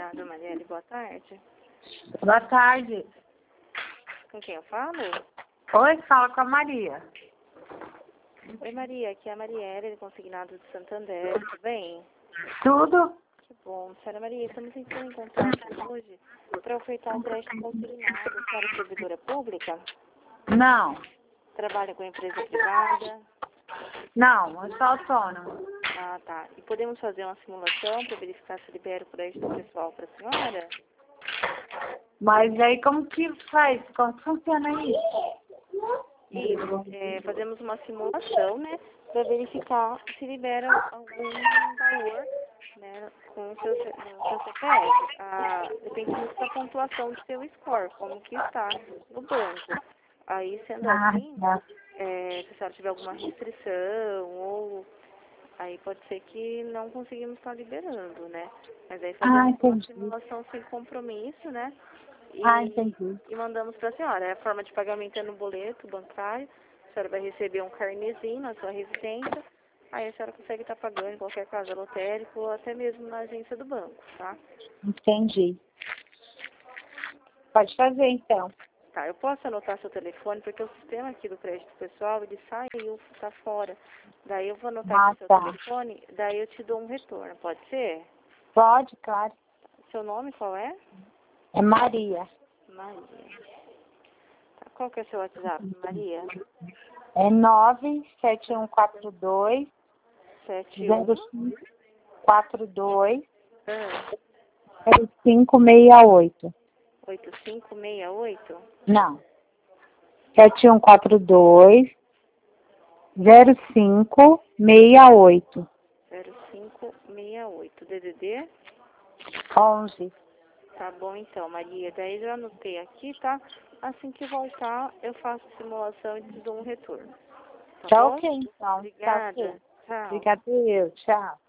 Obrigada, Marielle. Boa tarde. Boa tarde. Com quem eu falo? Oi, fala com a Maria. Oi, Maria. Aqui é a Marielle, consignado de Santander. Tudo bem? Tudo? Que bom. Senhora Maria, estamos entrando em contato hoje para ofertar um crédito consignado. A senhora é servidora pública? Não. Trabalha com empresa privada? Não, eu sou autônoma. Ah, tá. E podemos fazer uma simulação para verificar se libera o crédito pessoal para a senhora? Mas aí como que faz? Como que funciona isso? Isso. Fazemos uma simulação, né, para verificar se libera algum valor, né, com o seu CPF. Depende muito da pontuação do seu score, como que está no banco. Aí, sendo assim, Tá. se a senhora tiver alguma restrição ou aí pode ser que não conseguimos estar liberando, né? Mas aí fazemos uma Entendi. simulação sem compromisso, né? Entendi. E mandamos para a senhora. A forma de pagamento é no boleto bancário. A senhora vai receber um carnezinho na sua residência. Aí a senhora consegue estar pagando em qualquer casa lotérica ou até mesmo na agência do banco, tá? Entendi. Pode fazer então. Tá, eu posso anotar seu telefone, porque o sistema aqui do crédito pessoal, ele saiu, tá fora. Daí eu vou anotar aqui seu Tá. telefone, daí eu te dou um retorno, pode ser? Pode, claro. Seu nome qual é? É Maria. Maria. Tá, qual que é o seu WhatsApp, Maria? É 97142 71 0542 ah, 0568. 8568? Não. 7142 0568. 0568. DDD? 11. Tá bom então, Maria. Daí eu já anotei aqui, tá? Assim que voltar, eu faço a simulação e te dou um retorno. Tá Tá bom? ok, então. Tá Obrigada. ok. Tchau. Obrigada eu. Tchau.